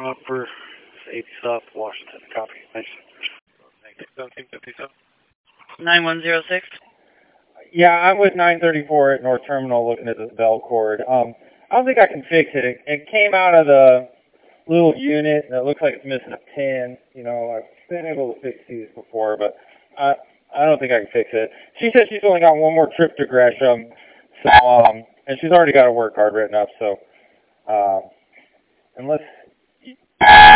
Cropper, 80 South, Washington. Copy. Thanks. 1757. 9106. Yeah, I'm with 934 at North Terminal looking at this bell cord. I don't think I can fix it. It came out of the little unit and it looks like it's missing a pin. You know, I've been able to fix these before, but I don't think I can fix it. She said she's only got one more trip to Gresham, so and she's already got a work card written up, so unless